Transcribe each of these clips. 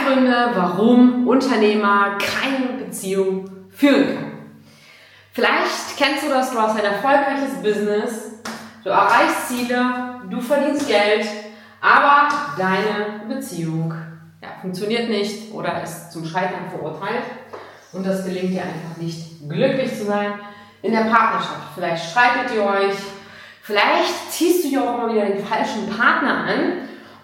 Gründe, warum Unternehmer keine Beziehung führen können. Vielleicht kennst du das, du hast ein erfolgreiches Business, du erreichst Ziele, du verdienst Geld, aber deine Beziehung funktioniert nicht oder ist zum Scheitern verurteilt und das gelingt dir einfach nicht, glücklich zu sein in der Partnerschaft. Vielleicht streitet ihr euch, vielleicht ziehst du dir auch immer wieder den falschen Partner an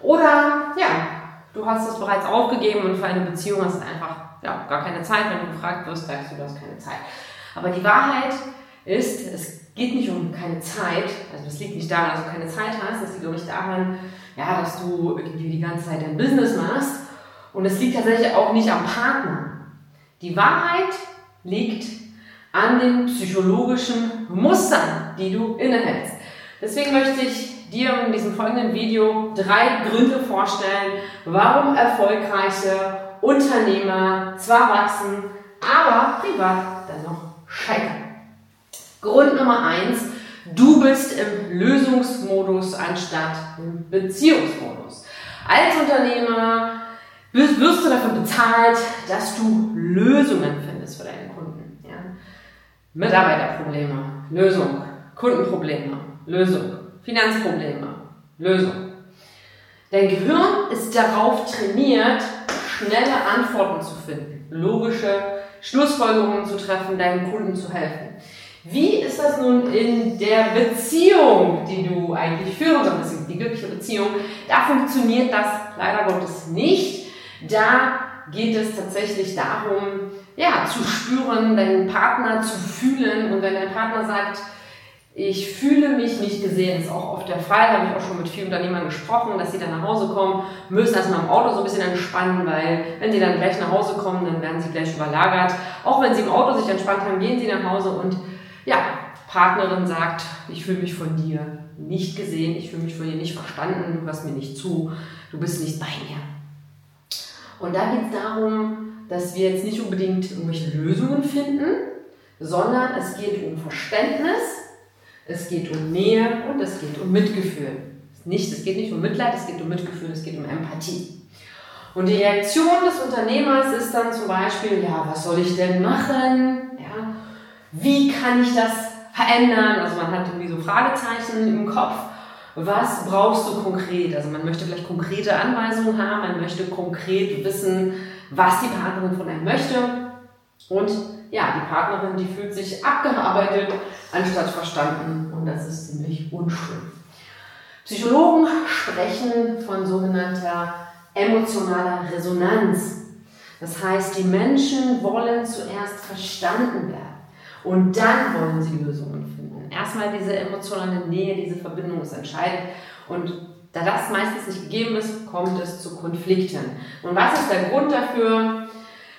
oder du hast es bereits aufgegeben und für eine Beziehung hast du einfach gar keine Zeit. Wenn du gefragt wirst, sagst du hast keine Zeit. Aber die Wahrheit ist, es geht nicht um keine Zeit, also das liegt nicht daran, dass du keine Zeit hast, das liegt auch nicht daran, dass du irgendwie die ganze Zeit dein Business machst und es liegt tatsächlich auch nicht am Partner. Die Wahrheit liegt an den psychologischen Mustern, die du innehältst. Deswegen möchte ich dir in diesem folgenden Video 3 Gründe vorstellen, warum erfolgreiche Unternehmer zwar wachsen, aber privat dann noch scheitern. Grund Nummer 1, du bist im Lösungsmodus anstatt im Beziehungsmodus. Als Unternehmer wirst du dafür bezahlt, dass du Lösungen findest für deine Kunden. Ja? Mitarbeiterprobleme, Lösung. Kundenprobleme, Lösung. Finanzprobleme, Lösung. Dein Gehirn ist darauf trainiert, schnelle Antworten zu finden, logische Schlussfolgerungen zu treffen, deinen Kunden zu helfen. Wie ist das nun in der Beziehung, die du eigentlich führen solltest, die glückliche Beziehung? Da funktioniert das leider Gottes nicht. Da geht es tatsächlich darum, zu spüren, deinen Partner zu fühlen. Und wenn dein Partner sagt, ich fühle mich nicht gesehen, ist auch oft der Fall, habe ich auch schon mit vielen Unternehmern gesprochen, dass sie dann nach Hause kommen, müssen erstmal im Auto so ein bisschen entspannen, weil wenn sie dann gleich nach Hause kommen, dann werden sie gleich überlagert. Auch wenn sie im Auto sich entspannt haben, gehen sie nach Hause und Partnerin sagt, ich fühle mich von dir nicht gesehen, ich fühle mich von dir nicht verstanden, du hörst mir nicht zu, du bist nicht bei mir. Und da geht es darum, dass wir jetzt nicht unbedingt irgendwelche Lösungen finden, sondern es geht um Verständnis, es geht um Nähe und es geht um Mitgefühl. Es geht nicht um Mitleid, es geht um Mitgefühl, es geht um Empathie. Und die Reaktion des Unternehmers ist dann zum Beispiel, was soll ich denn machen? Wie kann ich das verändern? Also man hat irgendwie so Fragezeichen im Kopf. Was brauchst du konkret? Also man möchte vielleicht konkrete Anweisungen haben, man möchte konkret wissen, was die Partnerin von einem möchte. Und die Partnerin, die fühlt sich abgearbeitet, anstatt verstanden. Und das ist ziemlich unschön. Psychologen sprechen von sogenannter emotionaler Resonanz. Das heißt, die Menschen wollen zuerst verstanden werden. Und dann wollen sie Lösungen finden. Erstmal diese emotionale Nähe, diese Verbindung ist entscheidend. Und da das meistens nicht gegeben ist, kommt es zu Konflikten. Und was ist der Grund dafür?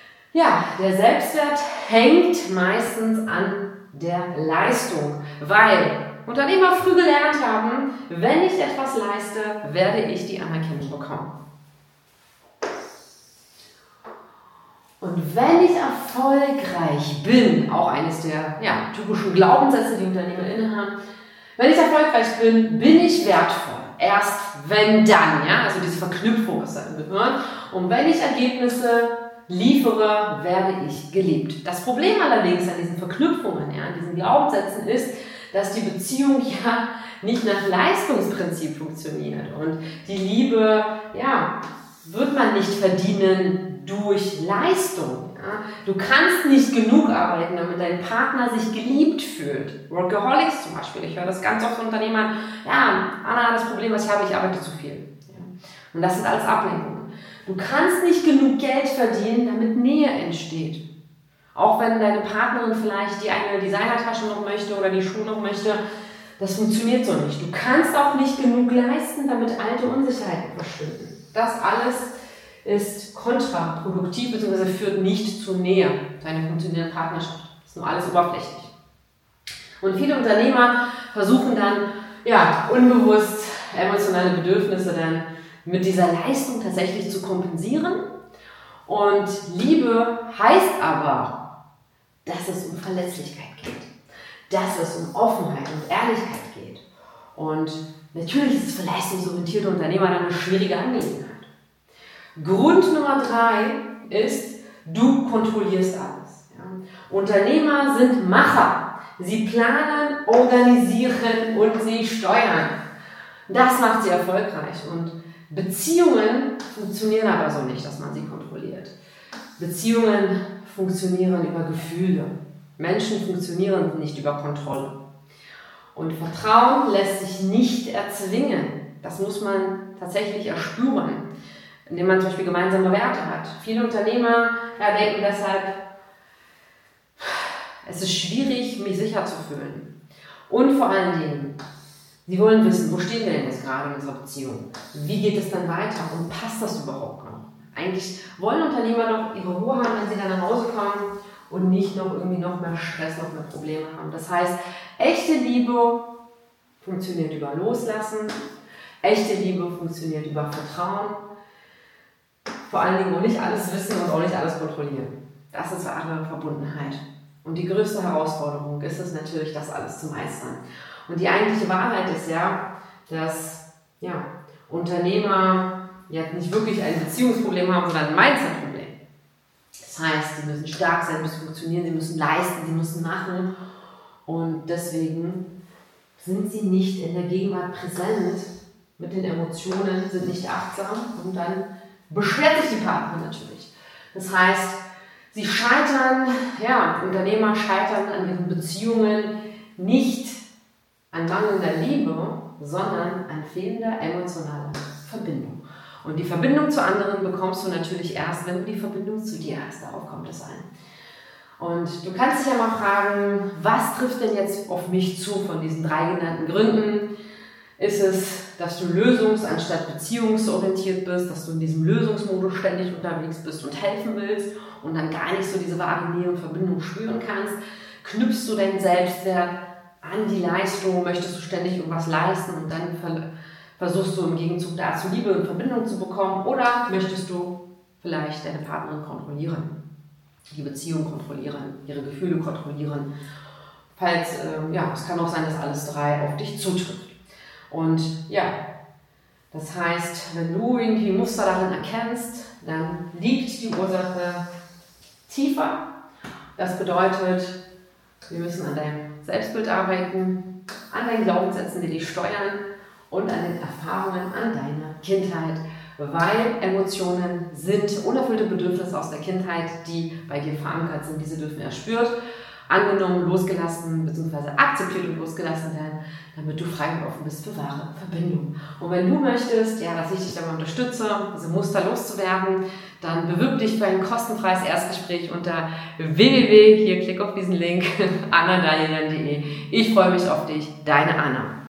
Der Selbstwert hängt meistens an der Leistung, weil Unternehmer früh gelernt haben, wenn ich etwas leiste, werde ich die Anerkennung bekommen. Und wenn ich erfolgreich bin, auch eines der typischen Glaubenssätze, die Unternehmer innehaben, wenn ich erfolgreich bin, bin ich wertvoll. Erst wenn dann, also diese Verknüpfung ist da im Gehirn. Und wenn ich Ergebnisse liefere, werde ich geliebt. Das Problem allerdings an diesen Verknüpfungen, an diesen Glaubenssätzen ist, dass die Beziehung nicht nach Leistungsprinzip funktioniert. Und die Liebe, wird man nicht verdienen durch Leistung. Du kannst nicht genug arbeiten, damit dein Partner sich geliebt fühlt. Workaholics zum Beispiel, ich höre das ganz oft von Unternehmern, Anna, das Problem, was ich habe, ich arbeite zu viel. Und das sind alles Ablenkungen. Du kannst nicht genug Geld verdienen, damit Nähe entsteht. Auch wenn deine Partnerin vielleicht die eine Designertasche noch möchte oder die Schuhe noch möchte, das funktioniert so nicht. Du kannst auch nicht genug leisten, damit alte Unsicherheiten verschwinden. Das alles ist kontraproduktiv bzw. führt nicht zu Nähe, zu einer funktionierenden Partnerschaft. Das ist nur alles oberflächlich. Und viele Unternehmer versuchen dann, unbewusst emotionale Bedürfnisse dann mit dieser Leistung tatsächlich zu kompensieren. Und Liebe heißt aber, dass es um Verletzlichkeit geht, dass es um Offenheit und Ehrlichkeit geht. Und natürlich ist es für leistungsorientierte Unternehmer dann eine schwierige Angelegenheit. Grund Nummer 3 ist, du kontrollierst alles. Ja? Unternehmer sind Macher. Sie planen, organisieren und sie steuern. Das macht sie erfolgreich. Und Beziehungen funktionieren aber so nicht, dass man sie kontrolliert. Beziehungen funktionieren über Gefühle. Menschen funktionieren nicht über Kontrolle. Und Vertrauen lässt sich nicht erzwingen. Das muss man tatsächlich erspüren, indem man zum Beispiel gemeinsame Werte hat. Viele Unternehmer denken deshalb, es ist schwierig, mich sicher zu fühlen. Und vor allen Dingen, sie wollen wissen, wo stehen wir denn jetzt gerade in unserer Beziehung? Wie geht es dann weiter und passt das überhaupt noch? Eigentlich wollen Unternehmer doch ihre Ruhe haben, wenn sie dann nach Hause kommen und nicht noch irgendwie noch mehr Stress, noch mehr Probleme haben. Das heißt, echte Liebe funktioniert über Loslassen, echte Liebe funktioniert über Vertrauen, vor allen Dingen auch nicht alles wissen und auch nicht alles kontrollieren. Das ist wahre Verbundenheit. Und die größte Herausforderung ist es natürlich, das alles zu meistern. Und die eigentliche Wahrheit ist ja, dass Unternehmer nicht wirklich ein Beziehungsproblem haben, sondern ein Mindset-Problem. Das heißt, sie müssen stark sein, müssen funktionieren, sie müssen leisten, sie müssen machen. Und deswegen sind sie nicht in der Gegenwart präsent mit den Emotionen, sind nicht achtsam und dann beschwert sich die Partnerin natürlich. Das heißt, sie scheitern, Unternehmer scheitern an ihren Beziehungen nicht an mangelnder Liebe, sondern an fehlender emotionaler Verbindung. Und die Verbindung zu anderen bekommst du natürlich erst, wenn du die Verbindung zu dir hast. Darauf kommt es an. Und du kannst dich ja mal fragen, was trifft denn jetzt auf mich zu von diesen 3 genannten Gründen? Ist es, dass du lösungs- anstatt beziehungsorientiert bist, dass du in diesem Lösungsmodus ständig unterwegs bist und helfen willst und dann gar nicht so diese wahre Nähe und Verbindung spüren kannst? Knüpfst du deinen Selbstwert an die Leistung, möchtest du ständig irgendwas leisten und dann versuchst du im Gegenzug dazu Liebe und Verbindung zu bekommen, oder möchtest du vielleicht deine Partnerin kontrollieren, die Beziehung kontrollieren, ihre Gefühle kontrollieren? Es kann auch sein, dass alles 3 auf dich zutrifft. Und das heißt, wenn du irgendwie Muster darin erkennst, dann liegt die Ursache tiefer. Das bedeutet, wir müssen an deinem Selbstbild arbeiten, an deinen Glaubenssätzen, die dich steuern, und an den Erfahrungen an deiner Kindheit, weil Emotionen sind unerfüllte Bedürfnisse aus der Kindheit, die bei dir verankert sind. Diese dürfen erspürt, angenommen, losgelassen bzw. akzeptiert und losgelassen werden, damit du frei und offen bist für wahre Verbindung. Und wenn du möchtest, dass ich dich dabei unterstütze, diese Muster loszuwerden, dann bewirb dich für ein kostenfreies Erstgespräch unter www, hier klick auf diesen Link, annadalian.de. Ich freue mich auf dich, deine Anna.